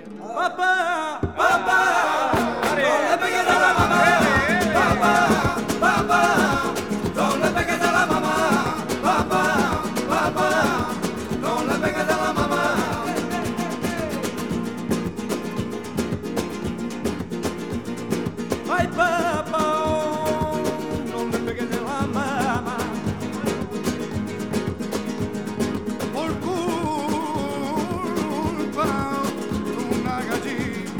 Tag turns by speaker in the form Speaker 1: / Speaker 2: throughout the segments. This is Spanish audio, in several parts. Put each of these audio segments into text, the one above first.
Speaker 1: Papá, papá, no le pegues a la mamá. Papá, papá, no le pegues a la mamá. Papá, papá, no le pegues a la mamá. Ay, papá, no le pegues a la mamá. Por culpa de una gallina.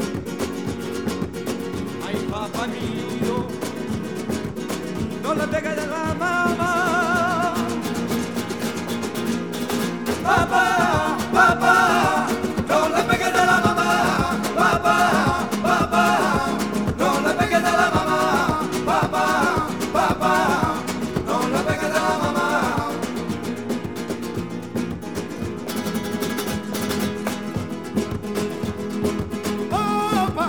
Speaker 1: Ay, papá mío, no le pegues a la mamá. Papá, papá, no le pegues a la mamá. Papá, papá, no le pegues a la mamá. Papá, papá, no le pegues a la mamá. Papá,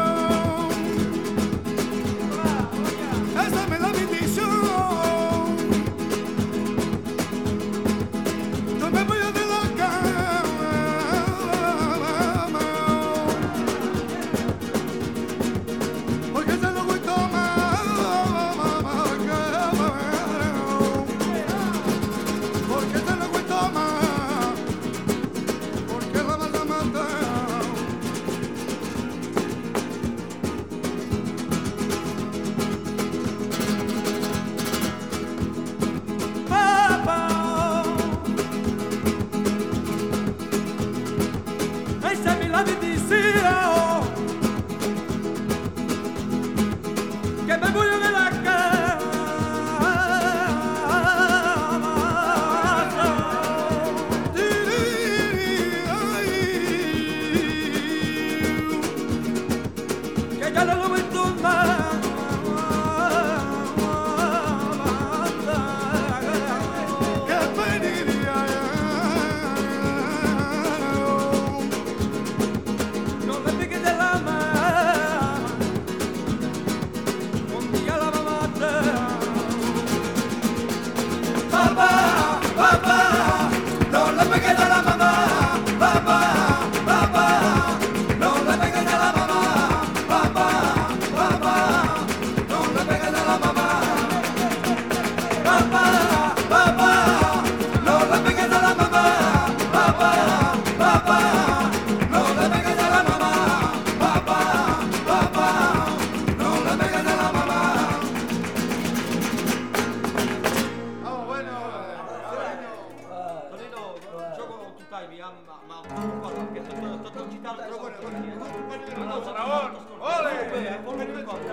Speaker 1: esa es la bendición. No me voy a de la cama, porque se lo voy a tomar, porque se lo voy a tomar, porque la vas a matar. Papá, esa es la bendición, que me voy de la que ya no lo voy a tomar. Que pediría no le piques de la mano, un día la va a matar. Papá, papá, no le pegues a la mamá. Papá, papá, no le pegues a la mamá. Papá, papá, no le pegues a la mamá. Papá, papá, no le pegues a la mamá. Papá, papá, no le pegues a la mamá. Papá, papá, no le pegues a la mamá.
Speaker 2: Vamos, bueno. Tonino, yo con tu time, ma un po' che sto citando troppo.
Speaker 3: Bravo, ole!